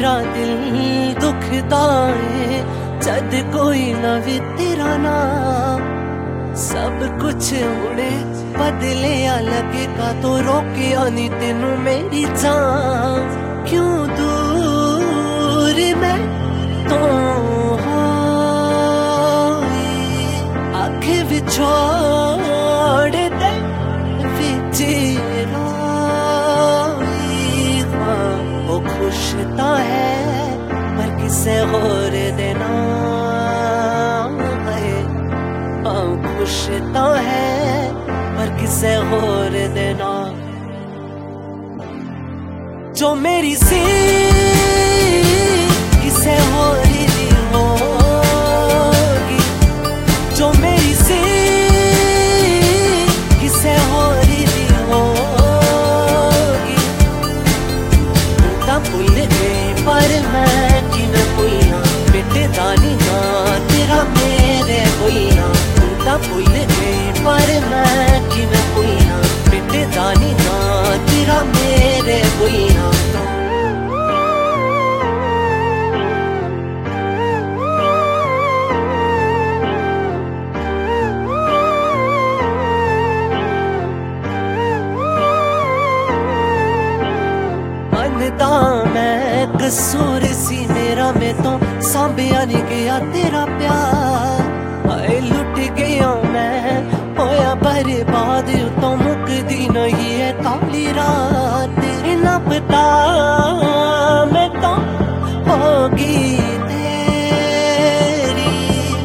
मेरा दिल दुखदा है जद कोई ना वे तेरा नाम। सब कुछ उड़े बदले लगे का तो रोके आनी तेनू मेरी जान। क्यों दूर मैं तो आंखें विछोड़ दे वो खुशता है पर किसे और देना है। खुशता है पर किसे और देना। जो मेरी सी किसे और दी होगी। जो मेरी सी किसे और दी होगी। तब भूल गए पर मैं कि मैं कोई ना बेटे दानी ना तेरा मेरे कोई ना। तब भूल गए पर मैं कि मैं कोई ना बेटे दानी ना तेरा मेरे कोई ना। मैं कसूर सी मेरा में तो सांभिया नहीं गया तेरा प्यार। आए लुट गया मैं होया बर्बाद तो मुकदी नहीं है काली रात। ना पता मैं तो होगी तेरी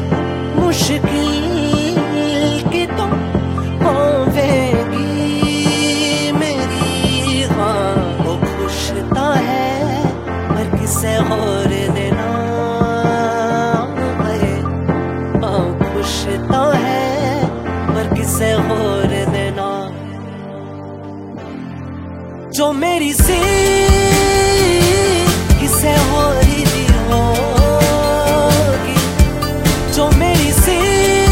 मुश्किल की तो होवेगी मेरी। हाँ वो खुशता है पर किसे और देना है। खुशता है पर किसे और देना। जो मेरी सी किसे और दी होगी। जो मेरी सी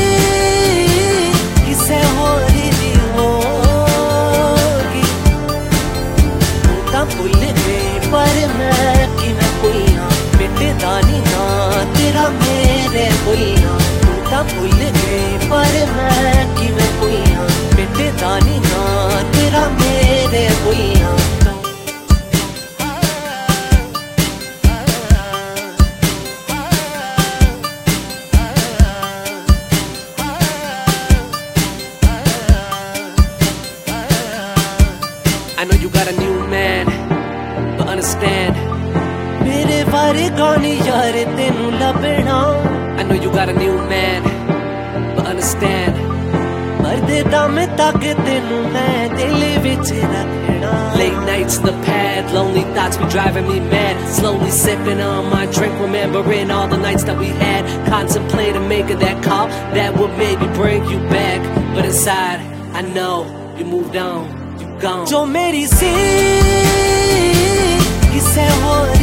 किसे और दी होगी। तब भूल गए पर मैं कि मैं कोई ना बेटे दानी ना तेरा मेरे कोई ना। तब भूल गए पर मैं कि मैं कोई ना बेटे दानी ना तेरा मेरे कोई ना। I know you got a new man, but understand मेरे बारे गाने यार तेनू लभना। I know you got a new man, but understand मरदे दम तक तेनू मैं दिल विच रखना। late nights in the pad, lonely thoughts be driving me mad. Slowly sipping on my drink, remembering all the nights that we had. Contemplating making that call that would maybe bring you back, but inside I know you moved on, you gone. जो मेरी सी किसे और